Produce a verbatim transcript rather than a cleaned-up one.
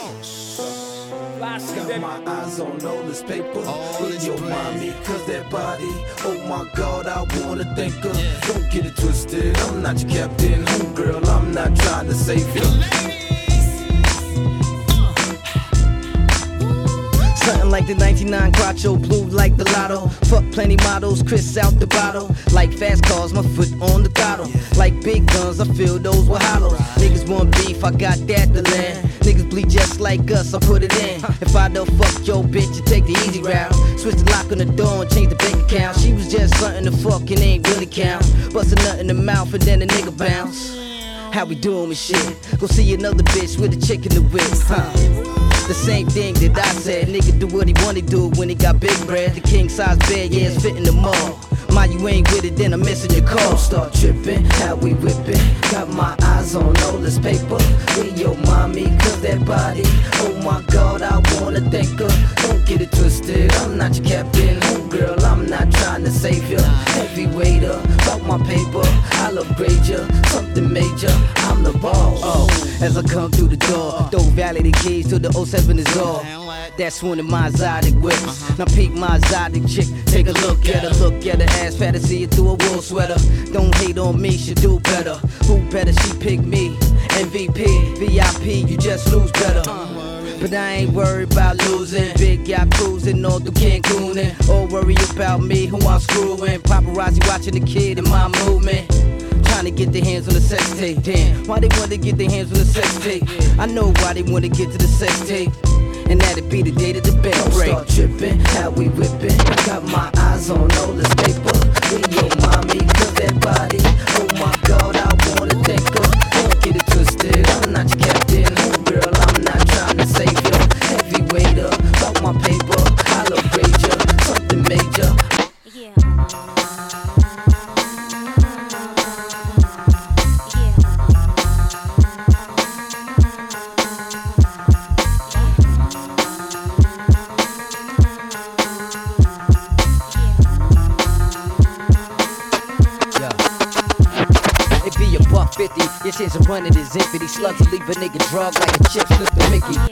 Got my eyes on all this paper. Will your mommy, cause that body, oh my God, I wanna thank her. Don't get it twisted, I'm not your captain. Homegirl, I'm not trying to save you. Something like the ninety-nine Quattro, blue like the lotto. Fuck plenty models, Chris out the bottle. Like fast cars, my foot on the throttle. Like big guns, I feel those were hollows. Niggas want beef, I got that to land. Niggas bleed just like us, I put it in. If I don't fuck your bitch, you take the easy route. Switch the lock on the door and change the bank account. She was just something to fuck and ain't really count. Bust a nut in the mouth and then the nigga bounce. How we doing with shit? Go see another bitch with a chick in the whip, huh? The same thing that I said, nigga do what he wanna do when he got big bread. The king size bed, yeah, it's fitting the mall. My, you ain't with it, then I'm missing your call. Don't start tripping, how we whipping. Got my eyes on all this paper. With your mommy, cause that body, oh my God, I wanna thank her. Don't get it twisted, I'm not your captain. Oh girl, I'm not trying to save you. Heavyweight up, about my paper, I'll upgrade you. Something major, I'm the boss. Oh, as I come through the door, throw Valley the keys to the oh seven is all. That's one of my exotic whips. Now peek my exotic chick, take a look at her. Look at her ass fat and see it through a wool sweater. Don't hate on me, she do better. Who better, she pick me. M V P, V I P, you just lose better. But I ain't worried about losing. Big yacht cruising all through Cancun. And all worry about me, who I'm screwing. Paparazzi watching the kid in my movement. Trying to get their hands on the sex tape. Damn, why they wanna get their hands on the sex tape? I know why they wanna get to the sex tape. And that'd be the day that the band break. Don't start tripping, how we whipping. Got my eyes on all this paper. With your mommy, cause that body, oh my God, I wanna thank her. Don't get it twisted, I'm not your captain. Oh girl, I'm not trying to save you. Heavyweight up, about my paper, I'll upgrade you. Something major. fifty, your shit's a running is empty. Slugs will leave a nigga drug like a chip slip the Mickey.